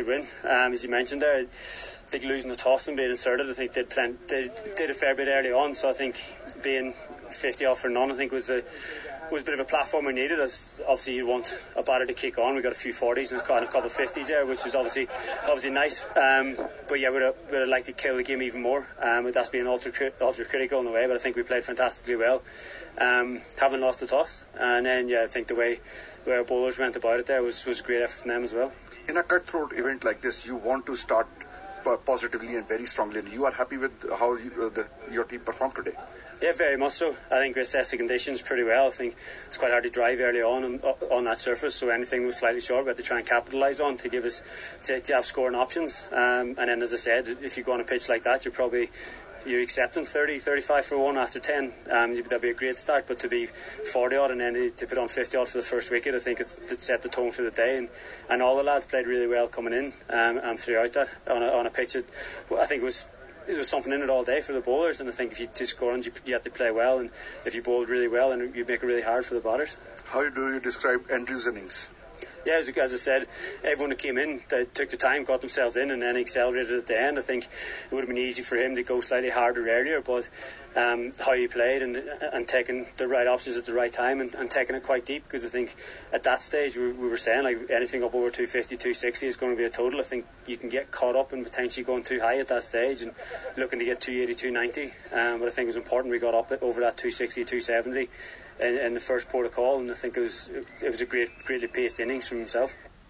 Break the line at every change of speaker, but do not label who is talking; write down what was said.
could win. As you mentioned there, I think losing the toss and being inserted, I think they did a fair bit early on. So I think being 50 off for none, I think was a bit of a platform we needed. As obviously you want a batter to kick on. We got a few 40s and a couple of 50s there, which is obviously nice. But yeah, we'd have liked to kill the game even more. That's being ultra critical in a way, but I think we played fantastically well. Haven't lost the toss, and then I think the way our bowlers went about it there was a great effort from them as well.
In a cutthroat event like this, you want to start positively and very strongly, and you are happy with how your team performed today?
Yeah, very much so. I think we assessed the conditions pretty well. I think it's quite hard to drive early on that surface, so anything that was slightly short we had to try and capitalise on to give us to have scoring options. And then, as I said, if you go on a pitch like that, you're accepting 30, 35 for one after 10. That'd be a great start, but to be 40 odd and then to put on 50 odd for the first wicket, I think it set the tone for the day. And all the lads played really well coming in and throughout that on a pitch that I think there was something in it all day for the bowlers, and I think if you to score runs you have to play well, and if you bowled really well, and you make it really hard for the batters.
How do you describe Andrew's innings?
Yeah, as I said, everyone who came in, they took the time, got themselves in, and then accelerated at the end. I think it would have been easy for him to go slightly harder earlier, but how he played and taking the right options at the right time and taking it quite deep, because I think at that stage we were saying like anything up over 250, 260 is going to be a total. I think you can get caught up in potentially going too high at that stage and looking to get 280, 290. But I think it was important we got up over that 260, 270 in the first port of call, and I think it was a greatly paced innings from himself.